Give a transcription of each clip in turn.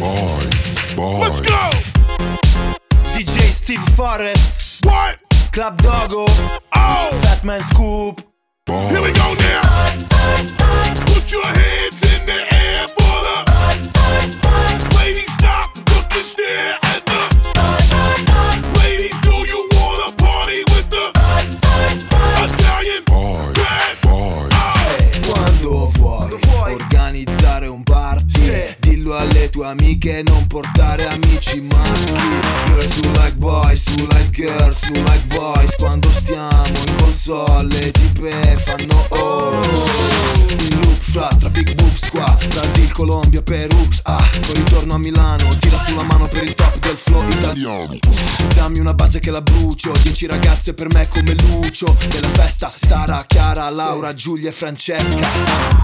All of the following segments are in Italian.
boys. Let's go! DJ Steve Forrest, What? Club Dogo, Oh! Fat Man Scoop. Here we go now! Put your hands in the air for the ladies, stop, look and stare at the ladies, do you wanna party with the Italian bad boys? Quando vuoi organizzare un party, dillo alle tue amiche non portare amici maschi. Girl su like boys, su like girls, su like boys. Quando stiamo in console le tipe fanno in loop fra tra big boobs qua, Brasil, Colombia, Perù. Poi ritorno a Milano, tira sulla mano per il top del flow italiano. Dammi una base che la brucio, 10 ragazze per me come Lucio. Della festa Sara, Chiara, Laura, Giulia e Francesca.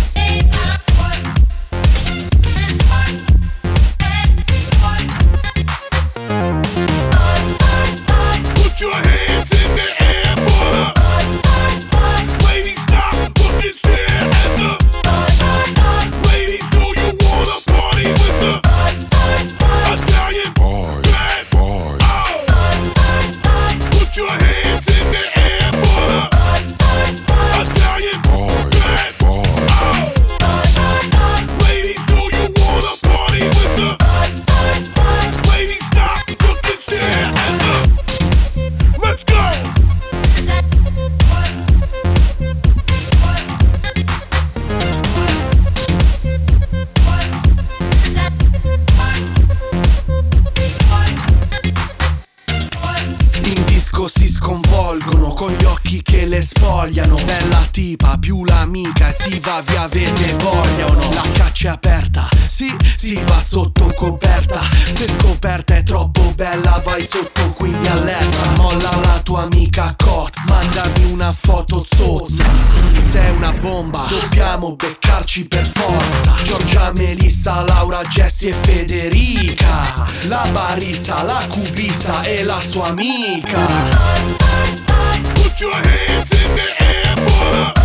Put your hands in the air for the ladies, stop, look and stare at the ladies, do you wanna party with the Italian bad boys? Put your hands in the air for the Italian bad boys. Ladies, do you wanna party with the ladies, stop, look and stare at the. Let's go! In disco si sconvolgono con gli occhi che le spogliano. Bella tipa più l'amica e si va via, avete voglia o no? La caccia è aperta, sì, si va sotto coperta. Se scoperta è troppo bella vai sotto, quindi allerta. Molla la tua amica cozza, mandami una foto zozza. Sei una bomba, dobbiamo beccarci per forza. Giorgia, Melissa, Laura, Jessie e Federica, la barista, la cubista e la sua amica. Put your hands in the air for the